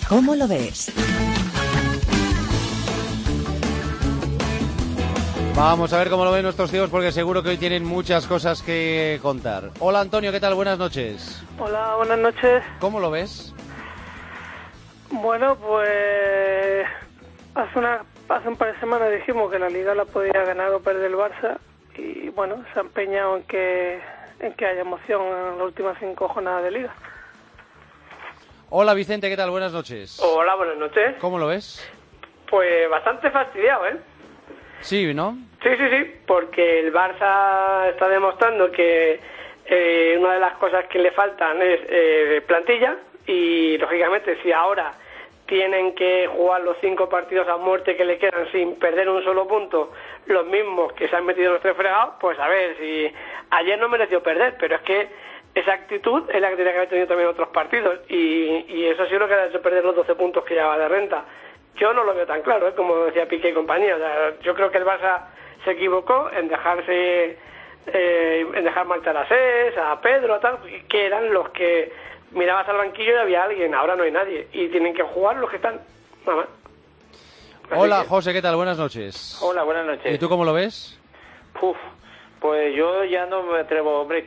¿Cómo lo ves? Vamos a ver cómo lo ven nuestros tíos, porque seguro que hoy tienen muchas cosas que contar. Hola Antonio, ¿qué tal? Buenas noches. Hola, buenas noches. ¿Cómo lo ves? Bueno, pues hace un par de semanas dijimos que la Liga la podía ganar o perder el Barça y bueno, se ha empeñado en que haya emoción en las últimas 5 jornadas de Liga. Hola Vicente, ¿qué tal? Buenas noches. Hola, buenas noches. ¿Cómo lo ves? Pues bastante fastidiado, ¿eh? Sí, ¿no? Sí, porque el Barça está demostrando que una de las cosas que le faltan es plantilla y, lógicamente, si ahora tienen que jugar los 5 partidos a muerte que le quedan sin perder un solo punto, los mismos que se han metido en los 3 fregados, pues a ver, si ayer no mereció perder, pero es que esa actitud es la que tiene que haber tenido también en otros partidos y eso sí es lo que ha hecho perder los 12 puntos que llevaba de renta. Yo no lo veo tan claro, como decía Piqué y compañía. O sea, yo creo que el Barça se equivocó en dejar marchar a Sés, a Pedro, a tal, que eran los que mirabas al banquillo y había alguien. Ahora no hay nadie y tienen que jugar los que están. Nada más. Hola José, ¿qué tal? Buenas noches. Hola, buenas noches. ¿Y tú cómo lo ves? Pues yo ya no me atrevo, hombre.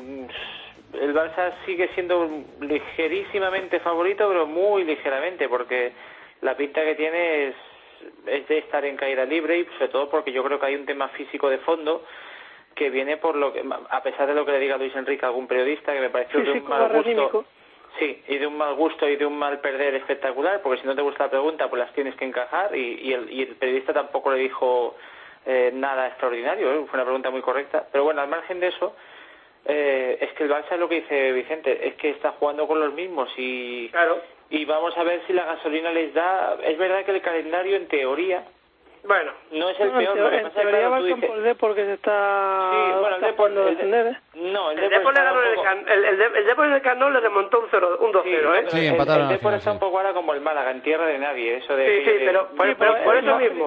El Barça sigue siendo ligerísimamente favorito, pero muy ligeramente, porque la pinta que tiene es de estar en caída libre y sobre todo porque yo creo que hay un tema físico de fondo que viene por lo que, a pesar de lo que le diga Luis Enrique a algún periodista, que me pareció de un mal gusto. Sí, y de un mal gusto y de un mal perder espectacular, porque si no te gusta la pregunta, pues las tienes que encajar y el periodista tampoco le dijo nada extraordinario, fue una pregunta muy correcta. Pero bueno, al margen de eso, es que el Barça es lo que dice Vicente, es que está jugando con los mismos y... Claro. Y vamos a ver si la gasolina les da... Es verdad que el calendario, en teoría, bueno, no es el peor. Lo que en pasa es teoría que va al campo del Depor, que se está jugando a defender, ¿eh? No, el Depor le ganó el Depor en el Camp Nou le remontó un 2-0, ¿eh? Sí, empataron. El Depor está un poco ahora como el Málaga, en tierra de nadie, eso de... Sí, pero por eso mismo.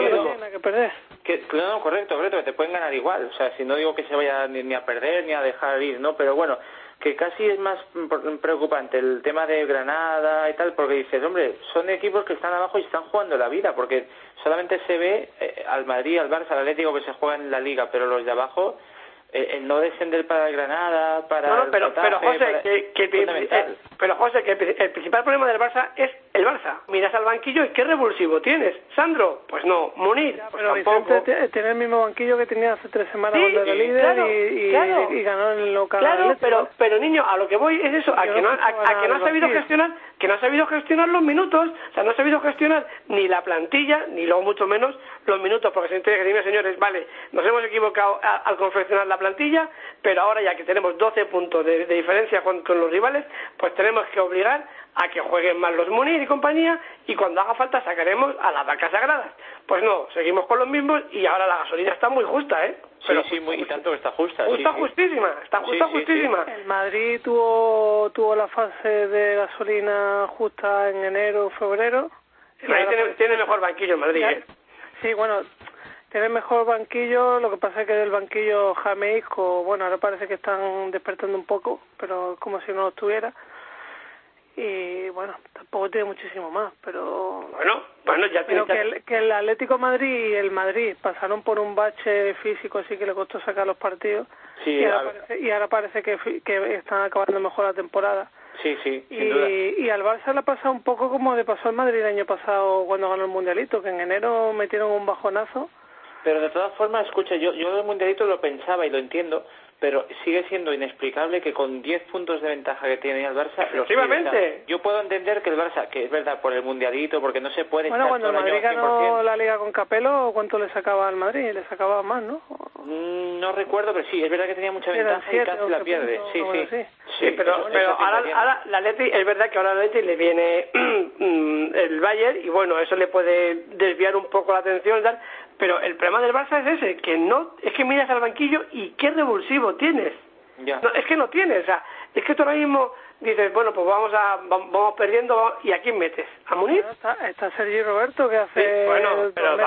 No, correcto, que te pueden ganar igual. O sea, si no digo que se vaya ni a perder ni a dejar ir, ¿no? Pero bueno, que casi es más preocupante el tema de Granada y tal, porque dices, hombre, son equipos que están abajo y están jugando la vida, porque solamente se ve al Madrid, al Barça, al Atlético que se juegan en la Liga, pero los de abajo, el no descender para el Granada, para el Getafe, pero José, que el principal problema del Barça es el Barça. Miras al banquillo y qué revulsivo tienes. Sandro, pues no. Munir, pues pero tampoco. Vicente tiene el mismo banquillo que tenía hace 3 semanas cuando era líder y ganó en el local. Claro, pero niño, a lo que voy es eso, a que no ha sabido gestionar, que no ha sabido gestionar los minutos, o sea, no ha sabido gestionar ni la plantilla, ni luego mucho menos los minutos, porque se entiende que dime, señores, vale, nos hemos equivocado al confeccionar la plantilla, pero ahora ya que tenemos 12 puntos de diferencia con los rivales, pues tenemos que obligar a que jueguen más los Munir y compañía, y cuando haga falta sacaremos a las vacas sagradas. Pues no, seguimos con los mismos y ahora la gasolina está muy justa, ¿eh? Pero sí, muy, y tanto que está justa. Está justísima, está justísima. El Madrid tuvo la fase de gasolina justa en enero, febrero. El Madrid tiene mejor banquillo en Madrid, ¿eh? Sí, bueno, tiene mejor banquillo, lo que pasa es que del banquillo Jaime e Isco, bueno, ahora parece que están despertando un poco, pero es como si no lo estuviera. Y bueno, tampoco tiene muchísimo más, pero bueno, ya tiene que el Atlético de Madrid y el Madrid pasaron por un bache físico, así que le costó sacar los partidos. Sí, y ahora parece que están acabando mejor la temporada. Sí, sin duda. Y al Barça le ha pasado un poco como le pasó al Madrid el año pasado cuando ganó el Mundialito, que en enero metieron un bajonazo. Pero de todas formas, escucha, yo del Mundialito lo pensaba y lo entiendo, pero sigue siendo inexplicable que con 10 puntos de ventaja que tiene el Barça... Efectivamente. Yo puedo entender que el Barça, que es verdad, por el Mundialito, porque no se puede... Bueno, cuando el Madrid ganó la Liga con Capello, ¿cuánto le sacaba al Madrid? Le sacaba más, ¿no? No recuerdo, pero sí, es verdad que tenía mucha ventaja y casi la pierde. Sí, pero ahora la Atleti, es verdad que ahora al Atleti le viene el Bayern y bueno, eso le puede desviar un poco la atención y tal, pero el problema del Barça es ese, es que miras al banquillo y qué revulsivo tienes. Ya. No, es que no tienes, o sea, es que tú ahora mismo dices, bueno, pues vamos perdiendo, ¿y a quién metes? ¿A Muniz? Bueno, está Sergi Roberto, que hace... Sí, bueno, pero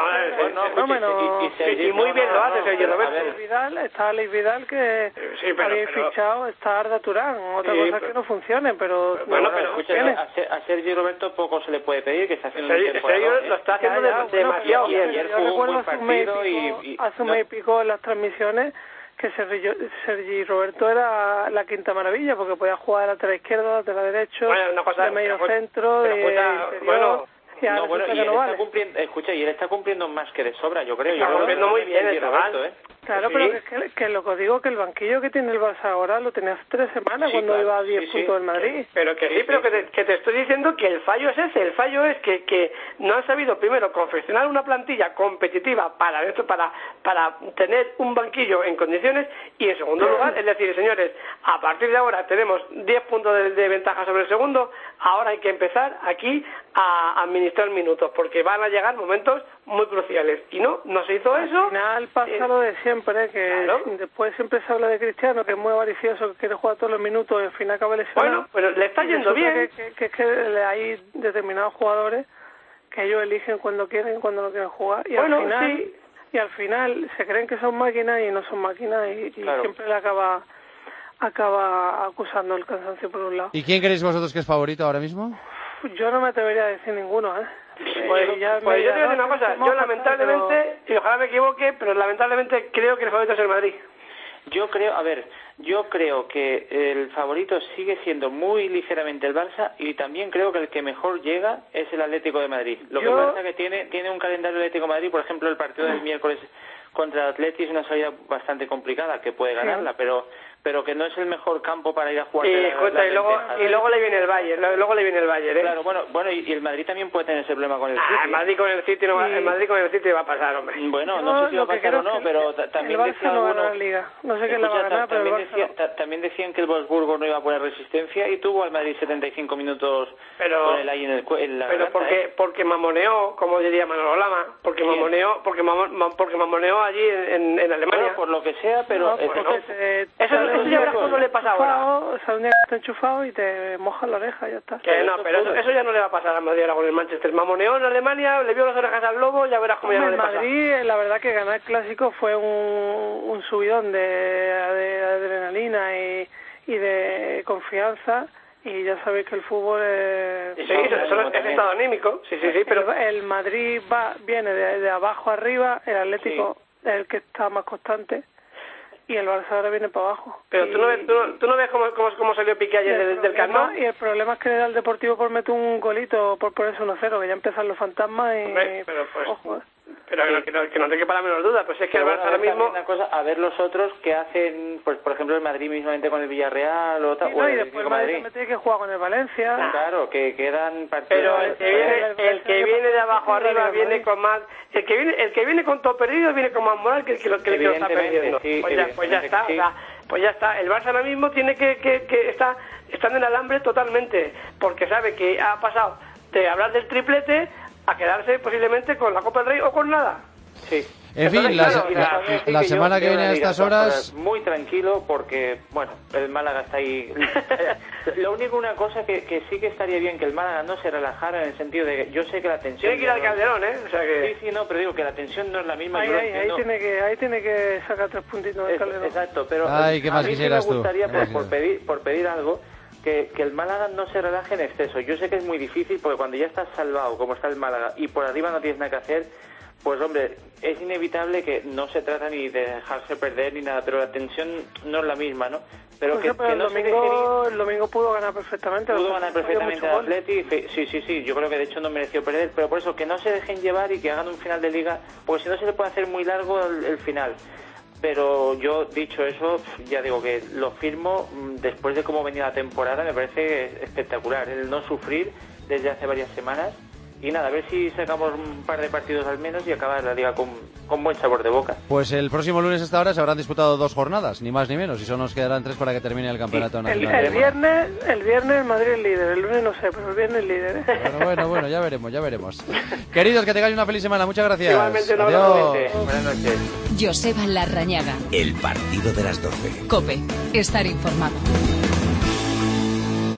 y muy bien lo hace Sergi Roberto. Está Alex Vidal, que habéis fichado, está Arda Turán, otra cosa es que no funcione, pero... Bueno, pero escucha, a Sergi Roberto poco se le puede pedir, que está haciendo lo está haciendo demasiado bien. Ayer jugó un buen partido hace un mes y pico en las transmisiones que Sergi Roberto era la quinta maravilla, porque podía jugar de lateral izquierdo, lateral derecho, de medio centro, de interior... y él está cumpliendo, escucha, y él está cumpliendo más que de sobra, yo creo. Está cumpliendo muy bien el Roberto, Claro, sí. Pero que lo que os digo, que el banquillo que tiene el Barça ahora lo tenía hace 3 semanas, cuando iba a 10 puntos del Madrid. Pero que te estoy diciendo que el fallo es ese. El fallo es que no han sabido primero confeccionar una plantilla competitiva para tener un banquillo en condiciones, y en segundo lugar, es decir, señores, a partir de ahora tenemos 10 puntos de ventaja sobre el segundo, ahora hay que empezar aquí a administrar minutos, porque van a llegar momentos muy cruciales, y no se hizo eso. Al final pasa lo de siempre, que claro. Después siempre se habla de Cristiano, que es muy avaricioso, que quiere jugar todos los minutos y al final acaba lesionado. Bueno, pero le está yendo bien. Que hay determinados jugadores que ellos eligen cuando quieren y cuando no quieren jugar, y al final se creen que son máquinas y no son máquinas, y claro. Siempre le acaba acusando el cansancio por un lado. ¿Y quién creéis vosotros que es favorito ahora mismo? Yo no me atrevería a decir ninguno, Pues yo te voy a decir una cosa, yo lamentablemente, y ojalá me equivoque, pero lamentablemente creo que el favorito es el Madrid. Yo creo que el favorito sigue siendo muy ligeramente el Barça, y también creo que el que mejor llega es el Atlético de Madrid. Lo que pasa es que tiene un calendario Atlético de Madrid, por ejemplo, el partido del miércoles contra el Atleti es una salida bastante complicada, que puede ganarla, pero que no es el mejor campo para ir a jugar. Y luego le viene el Bayern, Claro, bueno, y el Madrid también puede tener ese problema con el City. El Madrid con el City va a pasar, hombre. Bueno, no sé si va a pasar o no, pero también decía alguno... No sé quién la va a ganar, pero también decían que el Wolfsburgo no iba a poner resistencia, y tuvo al Madrid 75 minutos con el ahí en la garganta, porque mamoneó, como diría Manolo Lama, porque mamoneó allí en Alemania. Bueno, por lo que sea, pero... Eso ya verás cómo le pasa ahora. Sale un día que está enchufado y te mojas la oreja, ya está. Pero eso ya no le va a pasar al Madrid ahora con el Manchester. Mamoneó en Alemania, le vio las orejas al lobo, ya verás cómo ya no le pasa. Madrid, la verdad que ganar el Clásico fue un subidón de adrenalina y de confianza. Y ya sabéis que el fútbol es estado anímico. Sí, pero el Madrid viene de abajo arriba, el Atlético es el que está más constante, y el Barça ahora viene para abajo. Pero tú no ves cómo salió Piqué ayer del Camp Nou. Y el problema es que le da al Deportivo por meter un golito, por ponerse 1-0, que ya empiezan los fantasmas y... Ojo, Pero que no te quepa la menor duda, pues es que el Barça ahora mismo... Una cosa, a ver los otros que hacen, pues por ejemplo el Madrid mismamente con el Villarreal o tal... y después el Madrid también tiene que jugar con el Valencia. Claro, que quedan partidos... Pero el que viene de abajo arriba viene con más... El que viene con todo perdido viene con más moral que el que lo está perdiendo. Sí, pues ya está, pues ya está. El Barça ahora mismo tiene que está en el alambre totalmente, porque sabe que ha pasado de hablar del triplete a quedarse posiblemente con la Copa del Rey o con nada. Sí. En fin, la semana que viene a estas horas... Muy tranquilo, porque, bueno, el Málaga está ahí. Lo único, una cosa que sí que estaría bien que el Málaga no se relajara, en el sentido de que yo sé que la tensión... Tiene que ir al Calderón, O sea que... Sí, pero digo que la tensión no es la misma. Ahí tiene que sacar 3 puntitos del Calderón. Exacto, pero ¿qué más a mí sí me gustaría, por pedir algo, que el Málaga no se relaje en exceso. Yo sé que es muy difícil, porque cuando ya estás salvado, como está el Málaga, y por arriba no tienes nada que hacer, pues hombre, es inevitable que no se trata ni de dejarse perder ni nada, pero la tensión no es la misma, ¿no? Pero que no el domingo pudo ganar perfectamente. Pudo ganar perfectamente al Atleti, sí, yo creo que de hecho no mereció perder, pero por eso que no se dejen llevar y que hagan un final de liga, porque si no se le puede hacer muy largo el final. Pero yo, dicho eso, ya digo que lo firmo después de cómo venía la temporada, me parece espectacular el no sufrir desde hace varias semanas. Y nada, a ver si sacamos un par de partidos al menos y acabar la liga con buen sabor de boca. Pues el próximo lunes a esta hora se habrán disputado 2 jornadas, ni más ni menos, y solo nos quedarán 3 para que termine el campeonato nacional. El viernes Madrid es líder, el lunes no sé, pero el viernes es líder. Bueno, ya veremos. Queridos, que tengáis una feliz semana, muchas gracias. Igualmente, adiós. Buenas noches. Joseba Larrañaga. El partido de las 12. COPE, estar informado.